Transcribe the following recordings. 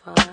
What?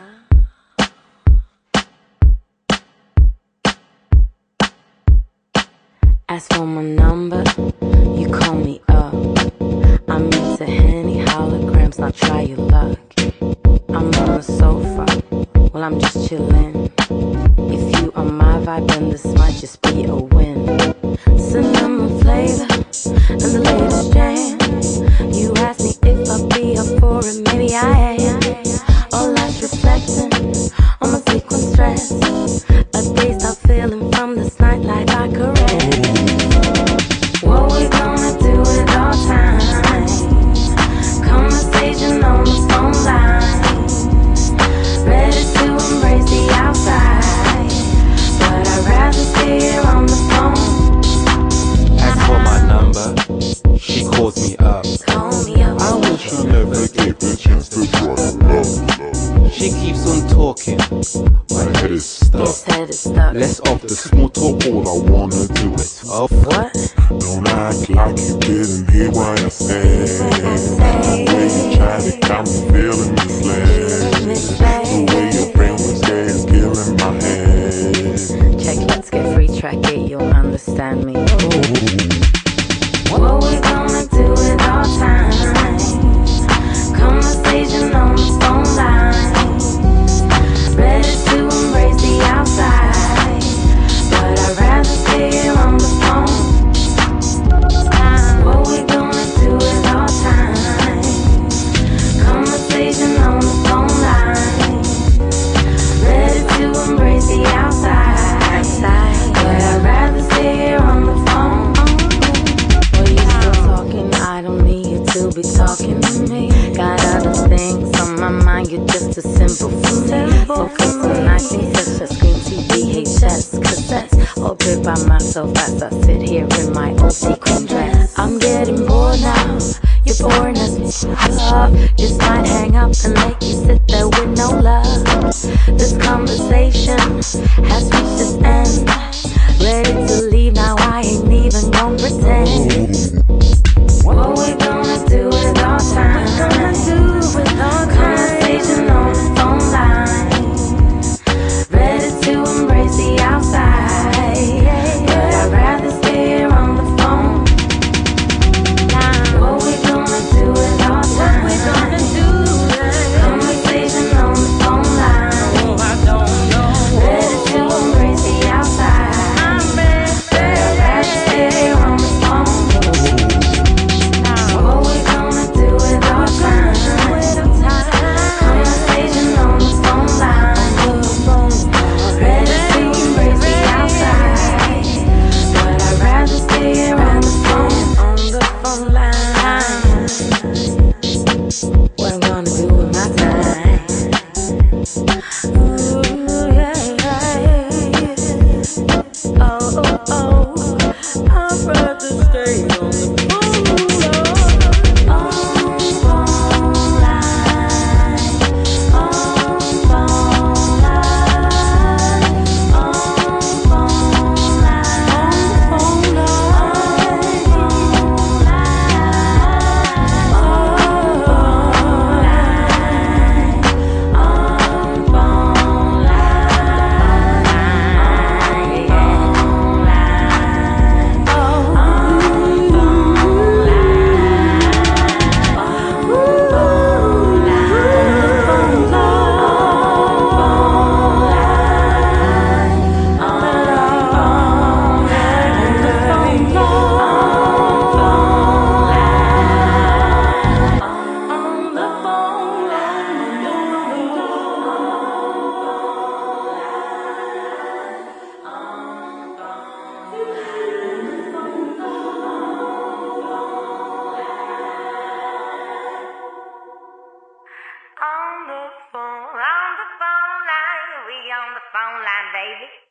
Ask for my number, you call me up. I'm into Henny holograms, now try your luck. I'm on the sofa, well I'm just chillin'. If you are my vibe, then this might just be a win. Cinnamon flavor and the latest jam. You asked me if I'd be up for it, maybe I am. All life's reflecting on my frequent stress. A day stop feeling from this night like I caress. What we gonna do at all times? Conversation on the phone line. Ready to embrace the outside, but I'd rather stay here on the phone. Ask for my number, she calls me up. I wish I never gave the chance to draw love. She keeps on talking, my head is stuck. Less of the small talk, all I wanna do is Off. What? don't act like you didn't hear what I said. The way you tried to got me feeling misled. The way your brain was there is killing my head. Check, let's get free track it, you'll understand me. What we gonna do at all times? Conversation on the phone line. Ready to embrace the outside, but I'd rather stay here on the phone. What we gonna do at all times? Conversation on the phone line. Ready to embrace the outside, but I'd rather stay here on the phone. Well, you still talking, I don't need you to be talking to me. Got other things on my mind, you're just too simple for me. Focus on nice things such as screen TV, VHS, cassettes. All good by myself as I sit here in my old sequin dress. I'm getting bored now, you're boring as me. Just might hang up and let you sit there with no love. This conversation has reached its end. Ready to leave now, I ain't even gonna pretend. What we gonna do at all times? Conversation on the phone line. Ready to embrace the outside, but I'd rather stay here on the phone. What we gonna do at all times? Conversation on the phone line. Ready to embrace the outside, but I'd rather stay here on the phone. What we gonna do at all times? Conversation on the phone line. Ready to embrace the outside, but I'd rather stay here on the phone line. What I'm gonna do with my time? Ooh, yeah, yeah. Oh, I'd rather stay on the phone line. On phone line. On phone line. On phone line. On phone on the phone line, we on the phone line, baby.